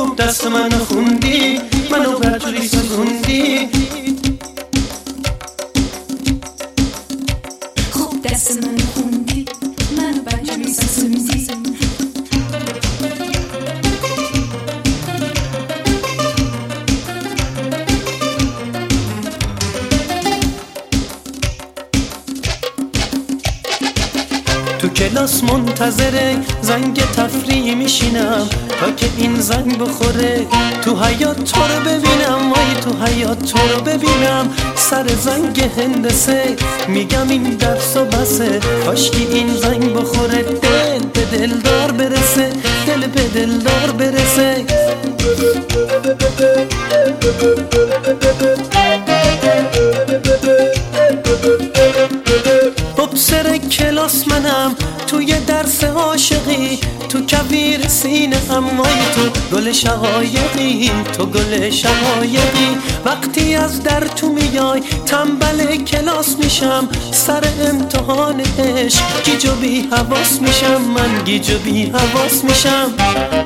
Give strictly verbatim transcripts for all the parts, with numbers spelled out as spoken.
خوب دست منو خوندی، منو بدجوری سوزوندی. خوب دست منو خوندی، منو بدجوری سوزوندی. تو کلاس منتظر زنگ تفریح میشینم تا که این زنگ بخوره، تو حیاط تو رو ببینم، وای تو حیاط تو رو ببینم. سر زنگ هندسه میگم این درس و بسه، کاشکی این زنگ بخوره، دل به دلدار برسه، دل به دلدار برسه. مبصر کلاس منم توی درس عاشقی، تو کویر سینه هم، وای تو گل شقایقی، تو گل شقایقی. وقتی از در تو میای تنبل کلاس میشم، سر امتحان عشق گیج و بی حواس میشم، من گیج و بی حواس میشم.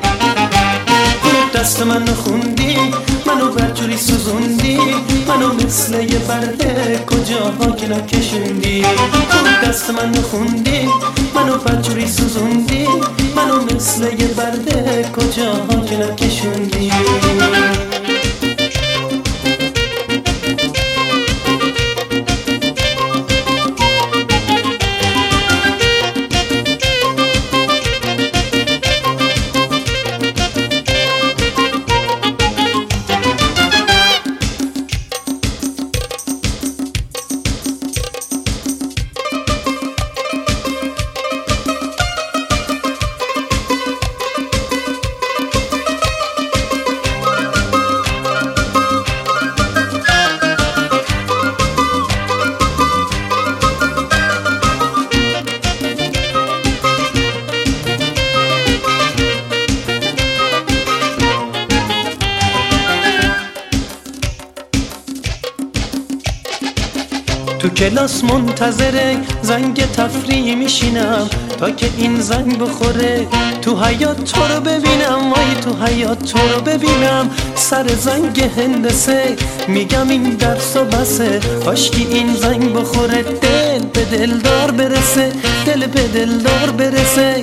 خوب دست منو خوندی، منو بدجوری سوزوندی، منو مثل یه برده کجاها که نکشوندی. خوب دست منو خوندی، منو بدجوری سوزوندی، منو مثل یه برده کجاها که نکشوندی. تو کلاس منتظر زنگ تفریح میشینم تا که این زنگ بخوره، تو حیاط تو رو ببینم، وای تو حیاط تو رو ببینم. سر زنگ هندسه میگم این درس و بسه، کاشکی این زنگ بخوره، دل به دلدار برسه، دل به دلدار برسه.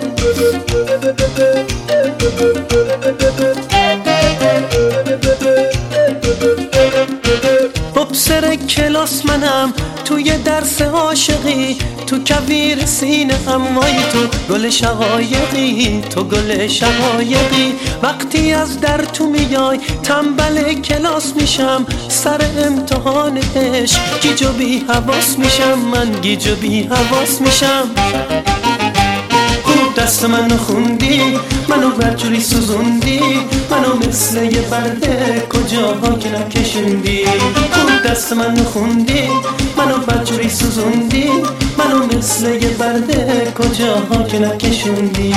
مبصر کلاس منم توی درس عاشقی، تو کویر سینه هم، وای تو گل شقایقی، تو گل شقایقی. وقتی از در تو میای تنبل کلاس میشم، سر امتحان عشق گیج و بی حواس میشم، من گیج و بی حواس میشم. خوب دست منو خوندی، منو بدجوری سوزوندی، منو مثل یه برده کجاها که نکشوندی. خوب دست منو خوندی، منو بدجوری سوزوندی، منو مثل یه برده کجاها که نکشوندی.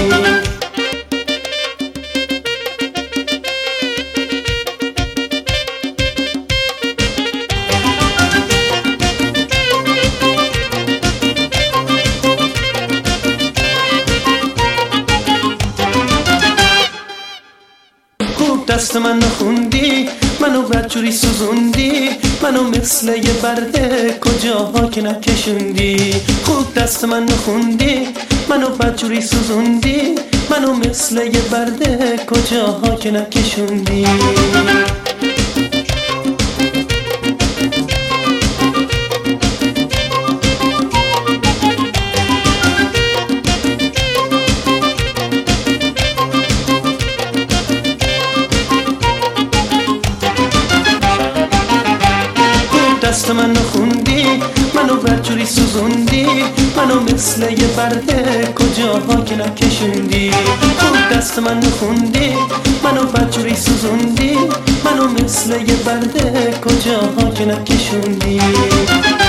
دست منو خوندی، منو بدجوری سوزوندی، منو مثل یه برده کجاها که نکشوندی. خوب دست منو خوندی، منو بدجوری سوزوندی، منو مثل یه برده کجاها که نکشوندی. دست منو خوندی، منو بدجوری سوزوندی، منو مثل یه برده کجاها که نکشوندی. خوب دست منو خوندی، منو بدجوری سوزوندی، منو مثل یه برده کجاها که نکشوندی.